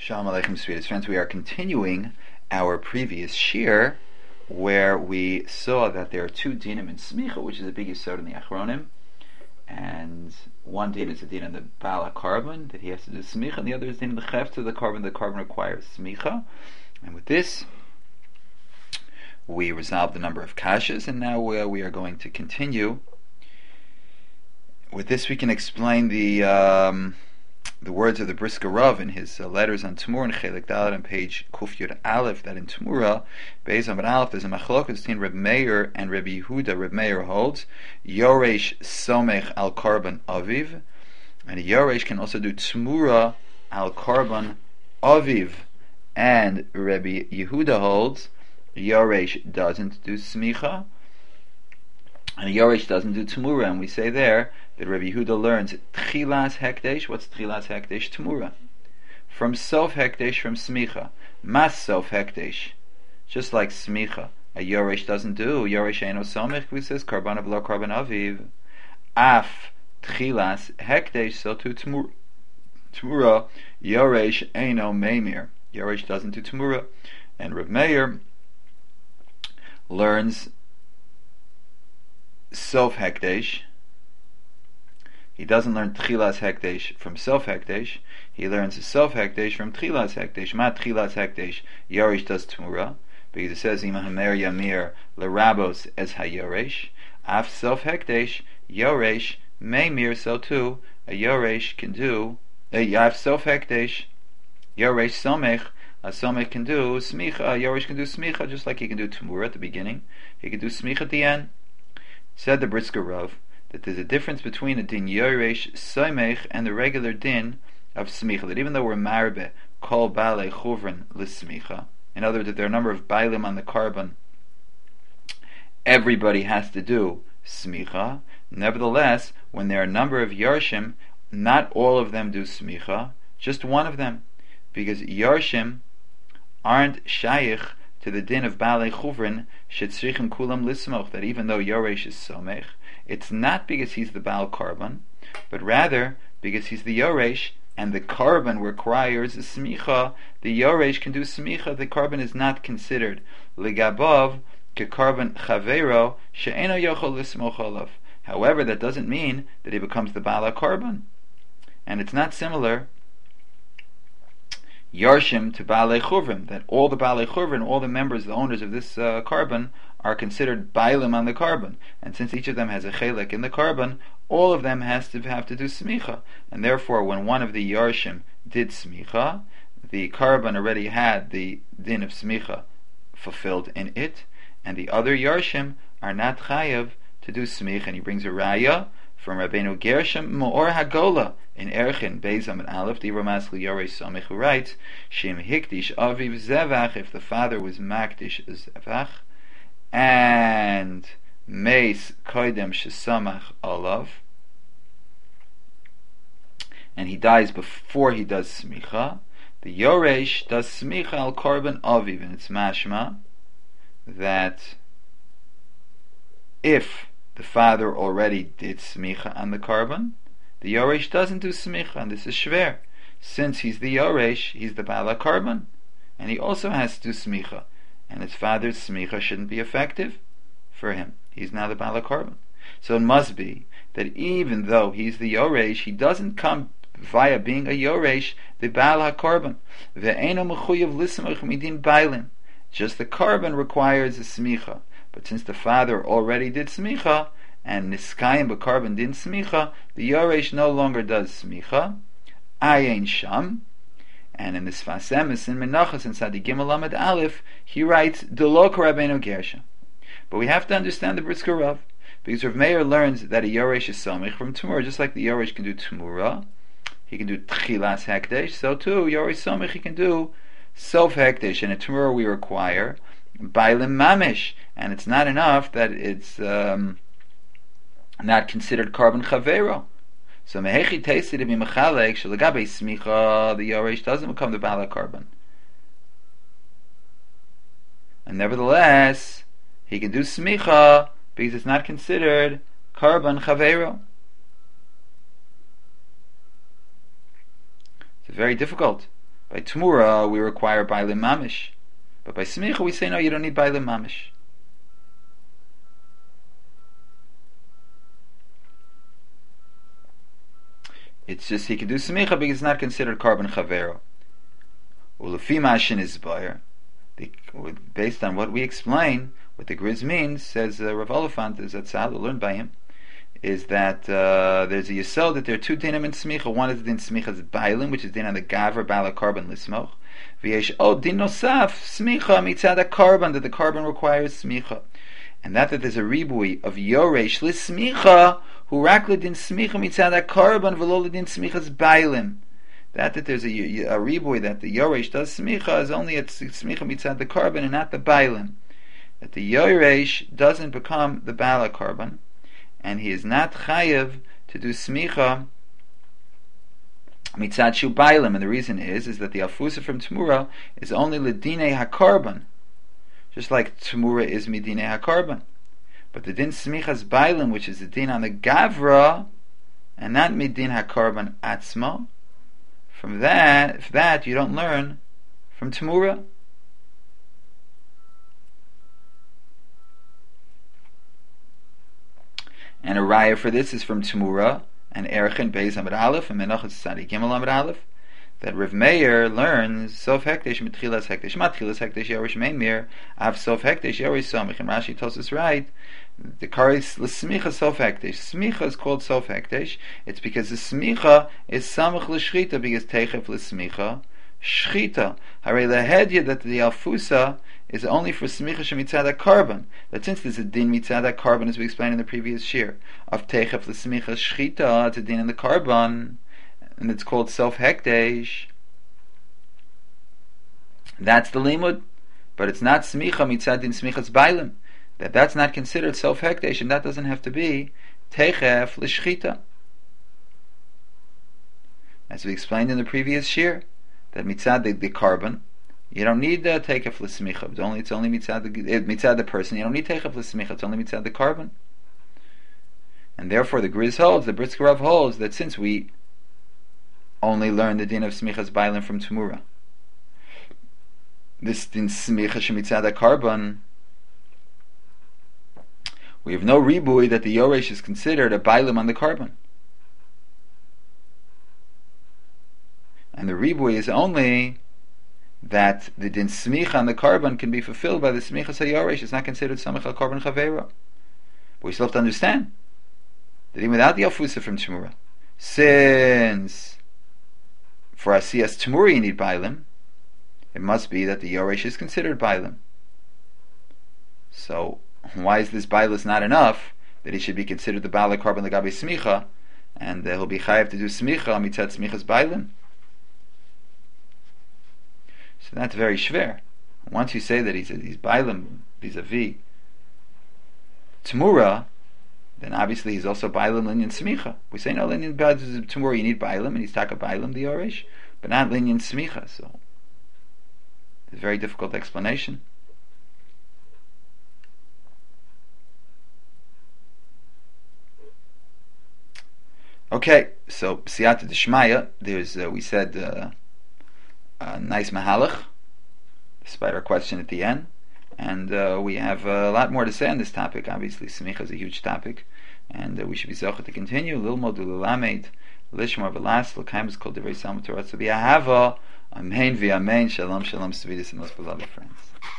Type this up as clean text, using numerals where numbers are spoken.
Shalom Aleichem, sweetest friends. We are continuing our previous shir, where we saw that there are two dinim in smicha, which is a big yesod in the Achronim, and one din is a din in the Bala carbon that he has to do smicha, and the other is din in the chefta, the carbon requires smicha. And with this, we resolved the number of kashas, and now we are going to continue. With this, we can explain the words of the Brisker Rav in his letters on Tumur and Chelik Dalet on page Kuf Yud Aleph, that in Tumura, Beis Amud Aleph, there's a machlokas between Reb Meir and Reb Yehuda. Reb Meir holds Yoresh Somech al Karban Aviv, and Yoresh can also do Tumura al Karban Aviv, and Reb Yehuda holds Yoresh doesn't do Smicha, and Yoresh doesn't do Tumura, and we say there that Rabbi Yehuda learns Tchilas Hekdesh. What's Tchilas Hekdesh? Tumura. From Sof Hekdesh, from Smicha. Mas Sof Hekdesh. Just like Smicha, a Yoresh doesn't do. Yoresh Eino Somech, we says Karban Avlo Karban Aviv. Af Tchilas Hekdesh, so to Tumura. Yoresh Eino Meimir. Yoresh doesn't do Tumura. And Reb Meir learns Sof Hekdesh. He doesn't learn Tchilas Hekdesh from Sof Hekdesh. He learns Sof Hekdesh from Tchilas Hekdesh. Ma Tchilas Hekdesh, Yoresh does Tumura, because it says Ima Hamer Yamir Lerabos as HaYoresh. Af Sof Hekdesh, Yoresh Meimir, so too a Yoresh can do Af Sof Hekdesh, Yoresh Somech. A Somech can do Smicha. A Yoresh can do Smicha, just like he can do Tumura at the beginning. He can do Smicha at the end. Said the Brisker Rav that there's a difference between a din Yoresh Somech and the regular din of Smicha. That even though we're marbe kol bale chuvrin l'smicha, in other words, that there are a number of bailim on the carbon, everybody has to do Smicha. Nevertheless, when there are a number of Yarshim, not all of them do Smicha, just one of them, because Yarshim aren't shaykh to the din of Baalei Chuvrin, shetzrichim kulam lismoch, that even though Yoresh is Somech, it's not because he's the Baal Karban, but rather because he's the Yoresh, and the Karban requires a Smicha. The Yoresh can do Smicha. The Karban is not considered Ligabov ke Karban Chavero she'eno yochol lismoch olav. However, that doesn't mean that he becomes the Baal Karban, and it's not similar Yarshim to Baalei Chuvrim, that all the Baalei Chuvrim, all the members, the owners of this carbon, are considered Bailim on the carbon. And since each of them has a Chelek in the carbon, all of them have to do Smicha. And therefore, when one of the Yarshim did Smicha, the carbon already had the din of Smicha fulfilled in it, and the other Yarshim are not Chayav to do Smicha. And he brings a Raya from Rabbeinu Gershom Moor Hagola in Erchin Beis Amud Aleph, the Ramas Yoresh Somech, who writes Shim Hikdish Aviv Zevach, if the father was Makdish Zevach, and Meis Koidem Shesamach Olav, and he dies before he does Smicha, the Yoresh does Smicha al Karban Aviv, and it's mashma that if the father already did Smicha on the carbon, the Yoresh doesn't do Smicha, and this is Shver. Since he's the Yoresh, he's the Bala carbon, and he also has to do Smicha, and his father's Smicha shouldn't be effective for him. He's now the Bala carbon. So it must be that even though he's the Yoresh, he doesn't come via being a Yoresh, the Bala carbon. Ve'eno mechuyev lismoch midin bailin. Just the carbon requires a Smicha. But since the father already did Smicha, and Niskayim b'Karban din Smicha, the Yoresh no longer does Smicha. Ayin Sham. And in the Sfas Emes, in Menachos, in Sadi Gimel Lamed Aleph, he writes, Delo Rabbeinu Gershom. But we have to understand the Brisker Rav, because Rav Meir learns that a Yoresh is Somech from Tumura, just like the Yoresh can do Tumura, he can do Tchilas Hekdesh, so too, Yoresh Somech, he can do Sof Hekdesh, and in Tumura we require Bailim Mamish, and it's not enough that it's not considered carbon chavero. So mehechi tasted to be mechalek shalagabe smicha, the Yoresh doesn't become the Bala carbon, and nevertheless he can do smicha because it's not considered carbon chavero. It's very difficult By Tmura, we require Bailim Mamish. But by Smicha, we say, no, you don't need Bailim Mamish. It's just he can do Smicha because it's not considered Karban Chavero. Ulefi Mashin is Bayer. Based on what we explain, what the Griz means, says Rav Oliphant, is that Tzal, learned by him, is that there's a yisod that there are two dinim in Smicha. One is the din Smicha's Bailim, which is din on the Gavra Bala Karban Lismoch. V'yesh din nosaf Smicha mitzad Karban, that the Karban requires Smicha. And that there's a ribui of Yoresh Lismicha, who rakle din Smicha mitzad Karban v'lo din Smicha's Bailim. That there's a ribui that the Yoresh does Smicha is only at Smicha mitzad the Karban and not the Bailim. That the Yoresh doesn't become the Bala Karban, and he is not chayev to do Smicha mitzad shu Bailim. And the reason is that the Afusa from Tmura is only Ledine HaKarban, just like Tmura is Midine HaKarban. But the din Smichas Bailim, which is the din on the Gavra, and not Midin HaKarban Atzma, from that you don't learn from Tmura. And a raya for this is from Tmura and Erchin Beis Amud Aleph and Menachos Tzadi Gimel Amud Aleph, that Rav Meir learns Sof Hekdesh Mitchilas Hekdesh Matchilas Hekdesh Yorish Meimir Av Sof Hekdesh Yorish Somich, and Rashi tells us right. The Karis L'Smicha Sof Hekdesh. Smicha is called Sof Hekdesh. It's because the Smicha is Samach L'Shchita, because Teichef L'Smicha Shchita. Harei Lahedya, that the Alfusa is only for Smicha Shemitzad HaKarban. That since there's a din Mitzad HaKarban, as we explained in the previous shir, of Teichef L'Smicha Shchita, it's a din in the Karban, and it's called Sof Hekdesh. That's the limud, but it's not Smicha Mitzad Din Smichas Bailim. That's not considered Sof Hekdesh, and that doesn't have to be Teichef L'Shchita. As we explained in the previous shir, that Mitzad the Karban, you don't need Teichef L'Smicha. It's only Mitzad the person. You don't need Teichef L'Smicha. It's only Mitzad the Karban. And therefore the Griz holds, the Brisker Rav holds, that since we only learn the din of Smichas Bailim from Tmura, this din Smicha Shemitzad HaKarban, we have no ribui that the Yoresh is considered a Bailim on the Karban. And the ribui is only that the din Smicha on the Karban can be fulfilled by the Smichas HaYoresh. It's not considered Samach HaKarban Chavera. But we still have to understand that even without the Alfusa from Tmura, since for Asiyas Tmura you need Bailim, it must be that the Yoresh is considered Bailim. So why is this Bailis not enough that he should be considered the Bala Karban L'Gabe Smicha, and he'll be chayav to do Smicha mitzad Smichas Bailim? So that's very shver. Once you say that he's Bailim vis-a-vis Tmura, then obviously he's also Bailim Linyan Smicha. We say no, Linyan Tmura you need Bailim, and he's Taka Bailim the Yoresh, but not Linyan Smicha. So it's a very difficult explanation. Okay, so Siyata D'Shmaya, there's we said a nice mahalach, despite our question at the end, and we have a lot more to say on this topic. Obviously, Smicha is a huge topic, and we should be zocheh to continue. Lilmod u'lelamed lishmar v'las l'kaim is called Divrei Salmo Torah. So be ahava, amen v'amen, shalom shalom, sweetest and most beloved friends.